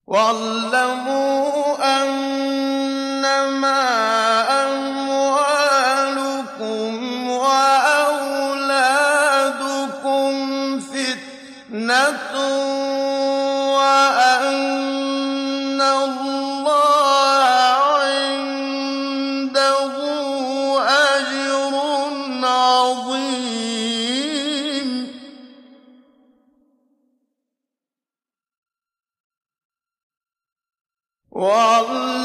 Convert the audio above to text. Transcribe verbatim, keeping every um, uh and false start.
وَاعْلَمُوا أَنَّمَا أَمْوَالُكُمْ وَأَوْلَادُكُمْ فِتْنَةٌ وَأَنَّ اللَّهَ عِندَهُ أَجْرٌ عَظِيمٌ. وَاعْلَمُوا